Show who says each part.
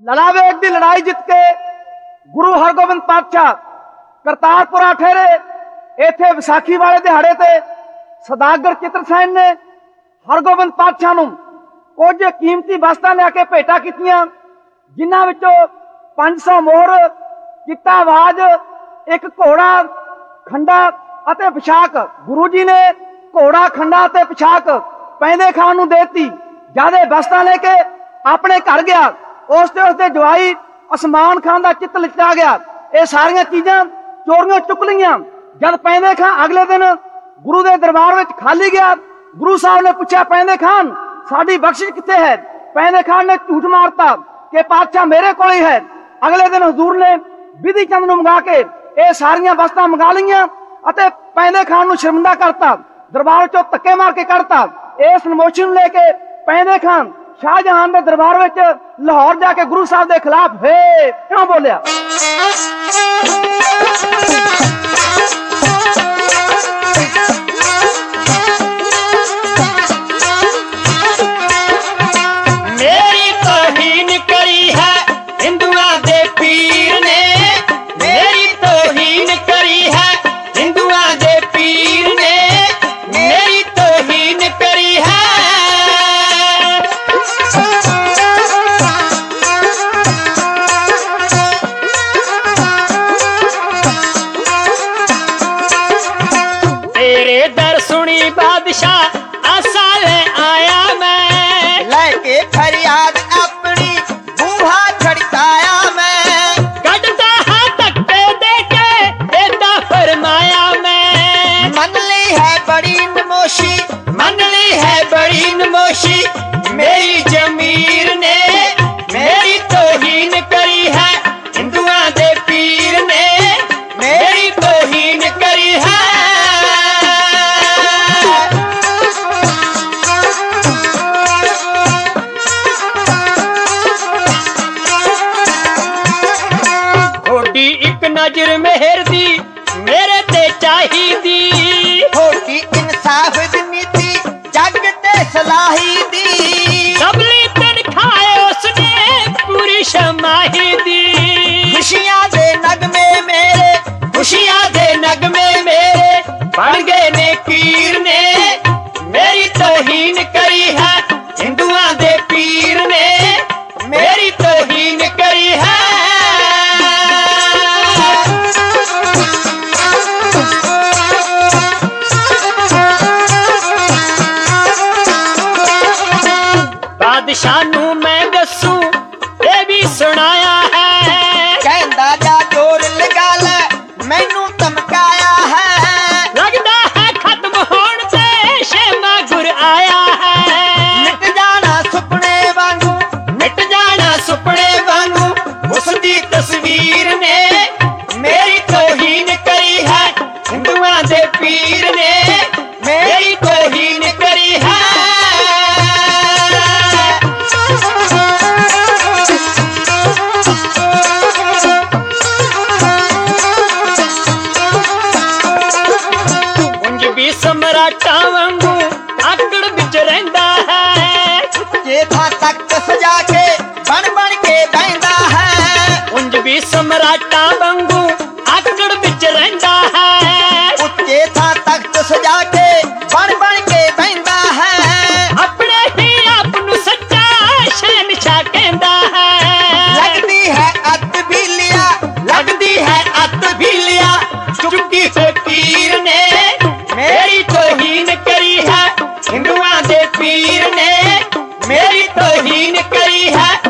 Speaker 1: लड़ावेग की लड़ाई जित के गुरु हरगोबिंद पातशाह करतारपुर आ ठहरे। इत्थे विसाखी वाले दिहाड़े ते सौदागर चित्र सैन ने हरगोबिंद पातशाह नूं कुछ कीमती वस्तां लिया के भेटा कीतियां, जिन्हां विचों 500 मोहर, चिट्टा आवाज, एक घोड़ा, खंडा अते पोशाक। गुरु जी ने घोड़ा, खंडा अते पोशाक पैंदे खान नूं देती। ज्यादा वस्तां लेके अपने घर गया। उसते जवाई असमान खान का चित्त लिचा गया। ये सारिया चीजा चोरियों चुक लिया। जब पैंदे खान अगले दिन गुरु के दरबार में खाली गया, गुरु साहब ने पूछा, पैंदे खान साड़ी बख्शिश कितने है? पैंदे खान ने झूठ मारता कि पातशाह मेरे को ही है। अगले दिन हजूर ने विधि चंद मंगा के ये सारिया वस्तां मंगा लिया। पैंदे खान शर्मिंदा करता, दरबार चो धक्के मार के कढ़ता। इस नमोशी लेके पैंदे खान शाहजहां के दरबार में लाहौर जाके गुरु साहब के खिलाफ हे क्यों बोलिया?
Speaker 2: मेरी तौहीन करी है हिंदुआ दे पीर ने, मेरी तौहीन करी है हिंदुआ दे पीर ने, मेरी तौहीन करी है। तेरे दर सुनी बादशाह आसा ले आया मैं,
Speaker 3: लेके फरियाद अपनी बूहा खड़काया मैं,
Speaker 2: कटता हाथ धक्के दे के देता फरमाया मैं।
Speaker 3: मन ली है बड़ी नमोशी,
Speaker 2: मन ली है बड़ी नमोशी मेरी जमीर ने, मेरी तौहीन करी है हिंदुआ दे पीर ने, मेरी तौहीन करी है। थोड़ी एक नजर मेहर दी मेरे ते चाहिदी,
Speaker 3: थोड़ी इंसाफ दी नीति जग ते सलाही दी,
Speaker 2: सबली तनखाए उसने पूरी शमाही दी।
Speaker 3: खुशियां दे नगमे मेरे,
Speaker 2: खुशियां दे नगमे मेरे बन गए ने पीर ने, मेरी तौहीन करी है हिंदुआ दे पीर ने, मेरी तौहीन करी है। बादशाह नू मैं दसू ये भी सुनाया है,
Speaker 3: कहंदा जा जोर लगा ले मैनू धमकाया है,
Speaker 2: लगदा है खत्म होण ते शेमा गुर आया है।
Speaker 3: मिट जाना सुपने वांगू,
Speaker 2: मिट जाना सुपने वांगू उसकी तस्वीर ने, मेरी तौहीन करी है हिंदुआ दे पीर ने, मेरी तौहीन करी है। उंज भी सम्राटा वांगू आकड़ विच रहिंदा है,
Speaker 3: जे था तख्त सजा के बन के बहंदा है,
Speaker 2: उंज भी सम्राटा वांगू आकड़ विच रहिंदा है,
Speaker 3: उच्चे था तख्त सजा के बन के बहंदा है,
Speaker 2: अपने ही आप नू सच्चा शहनशाह कहंदा है।
Speaker 3: लगदी है अत भी लिया,
Speaker 2: लगदी है अत भी लिया चुकी फकीर ने, मेरी तौहीन करी है हिंदुआ दे पीर ने, मेरी तौहीन करी है।